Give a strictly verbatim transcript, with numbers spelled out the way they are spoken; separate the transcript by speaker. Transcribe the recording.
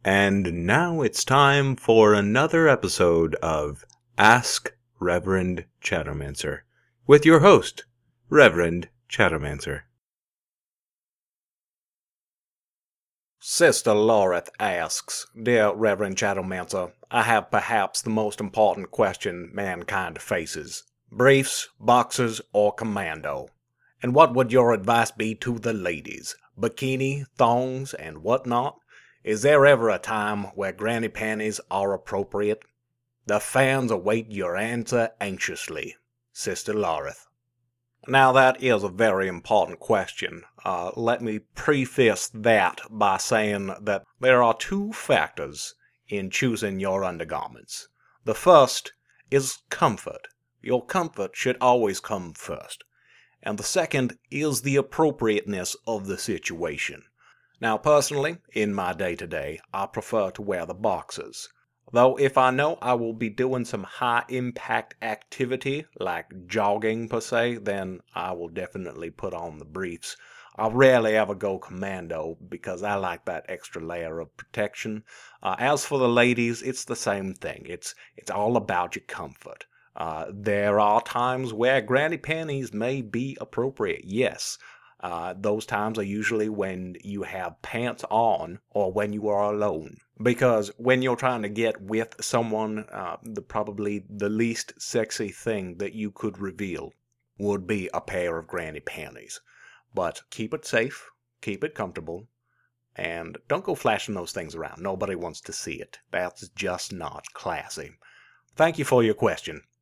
Speaker 1: And now it's time for another episode of Ask Reverend Chattermancer with your host, Reverend Chattermancer.
Speaker 2: Sister Loreth asks, Dear Reverend Chattermancer, I have perhaps the most important question mankind faces. Briefs, boxers, or commando? And what would your advice be to the ladies? Bikini, thongs, and whatnot? Is there ever a time where granny panties are appropriate? The fans await your answer anxiously. Sister Loreth. Now that is a very important question. Uh, let me preface that by saying that there are two factors in choosing your undergarments. The first is comfort. Your comfort should always come first. And the second is the appropriateness of the situation. Now personally, in my day-to-day, I prefer to wear the boxers. Though if I know I will be doing some high-impact activity, like jogging per se, then I will definitely put on the briefs. I rarely ever go commando because I like that extra layer of protection. Uh, as for the ladies, it's the same thing. It's it's all about your comfort. Uh, there are times where granny panties may be appropriate, yes. Uh, those times are usually when you have pants on or when you are alone. Because when you're trying to get with someone, uh, the probably the least sexy thing that you could reveal would be a pair of granny panties. But keep it safe, keep it comfortable, and don't go flashing those things around. Nobody wants to see it. That's just not classy. Thank you for your question.